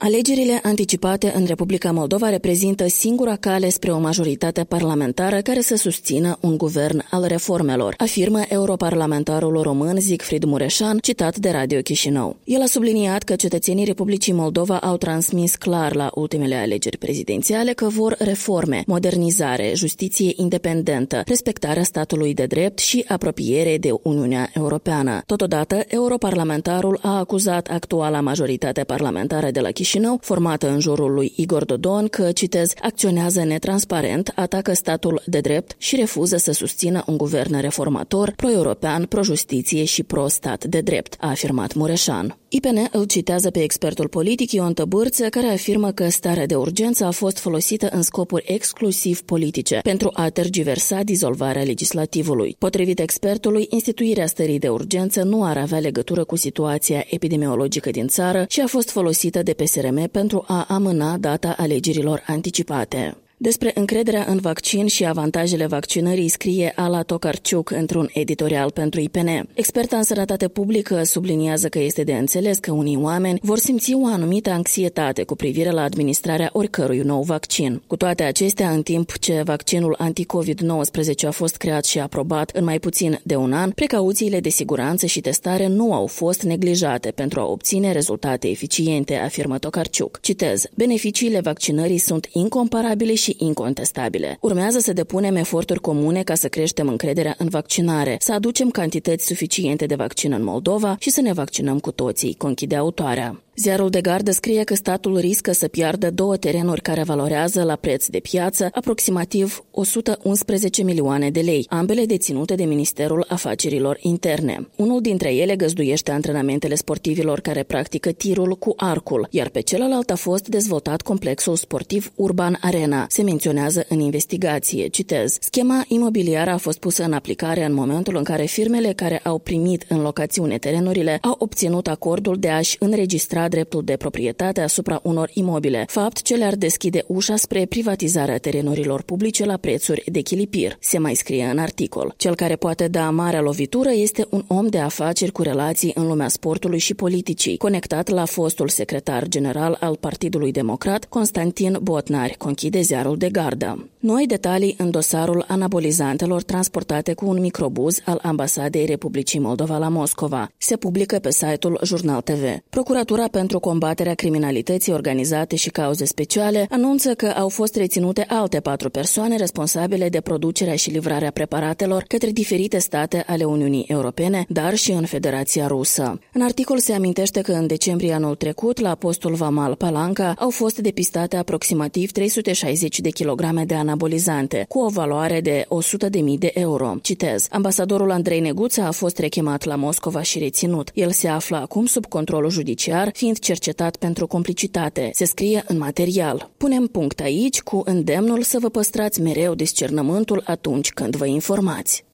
Alegerile anticipate în Republica Moldova reprezintă singura cale spre o majoritate parlamentară care să susțină un guvern al reformelor, afirmă europarlamentarul român Siegfried Mureșan, citat de Radio Chișinău. El a subliniat că cetățenii Republicii Moldova au transmis clar la ultimele alegeri prezidențiale că vor reforme, modernizare, justiție independentă, respectarea statului de drept și apropiere de Uniunea Europeană. Totodată, europarlamentarul a acuzat actuala majoritate parlamentară de la Chișinău, formată în jurul lui Igor Dodon, că, citez, acționează netransparent, atacă statul de drept și refuză să susțină un guvern reformator, pro-european, pro-justiție și pro-stat de drept, a afirmat Mureșan. IPN îl citează pe expertul politic Ion Tăbârță, care afirmă că starea de urgență a fost folosită în scopuri exclusiv politice, pentru a tergiversa dizolvarea legislativului. Potrivit expertului, instituirea stării de urgență nu ar avea legătură cu situația epidemiologică din țară și a fost folosită de PSRM pentru a amâna data alegerilor anticipate. Despre încrederea în vaccin și avantajele vaccinării scrie Ala Tokarciuk într-un editorial pentru IPN. Experta în sănătate publică subliniază că este de înțeles că unii oameni vor simți o anumită anxietate cu privire la administrarea oricărui nou vaccin. Cu toate acestea, în timp ce vaccinul anti-COVID-19 a fost creat și aprobat în mai puțin de un an, precauțiile de siguranță și testare nu au fost neglijate pentru a obține rezultate eficiente, afirmă Tokarciuk. Citez, beneficiile vaccinării sunt incomparabile și incontestabile. Urmează să depunem eforturi comune ca să creștem încrederea în vaccinare, să aducem cantități suficiente de vaccin în Moldova și să ne vaccinăm cu toții, conchide autoarea. Ziarul de Gardă scrie că statul riscă să piardă 2 terenuri care valorează la preț de piață aproximativ 111 milioane de lei, ambele deținute de Ministerul Afacerilor Interne. Unul dintre ele găzduiește antrenamentele sportivilor care practică tirul cu arcul, iar pe celălalt a fost dezvoltat complexul sportiv Urban Arena, se menționează în investigație. Citez, schema imobiliară a fost pusă în aplicare în momentul în care firmele care au primit în locațiune terenurile au obținut acordul de a-și înregistra dreptul de proprietate asupra unor imobile, fapt ce le-ar deschide ușa spre privatizarea terenurilor publice la prețuri de chilipir, se mai scrie în articol. Cel care poate da marea lovitură este un om de afaceri cu relații în lumea sportului și politicii, conectat la fostul secretar general al Partidului Democrat, Constantin Botnari, conchide Ziarul de Gardă. Noi detalii în dosarul anabolizantelor transportate cu un microbuz al Ambasadei Republicii Moldova la Moscova. Se publică pe site-ul Jurnal TV. Procuratura pentru combaterea criminalității organizate și cauze speciale anunță că au fost reținute alte 4 persoane responsabile de producerea și livrarea preparatelor către diferite state ale Uniunii Europene, dar și în Federația Rusă. În articol se amintește că în decembrie anul trecut, la postul vamal Palanca, au fost depistate aproximativ 360 de kilograme de anabolizante, cu o valoare de 100.000 de euro. Citez, ambasadorul Andrei Neguță a fost rechemat la Moscova și reținut. El se află acum sub controlul judiciar, fiind cercetat pentru complicitate, se scrie în material. Punem punct aici cu îndemnul să vă păstrați mereu discernământul atunci când vă informați.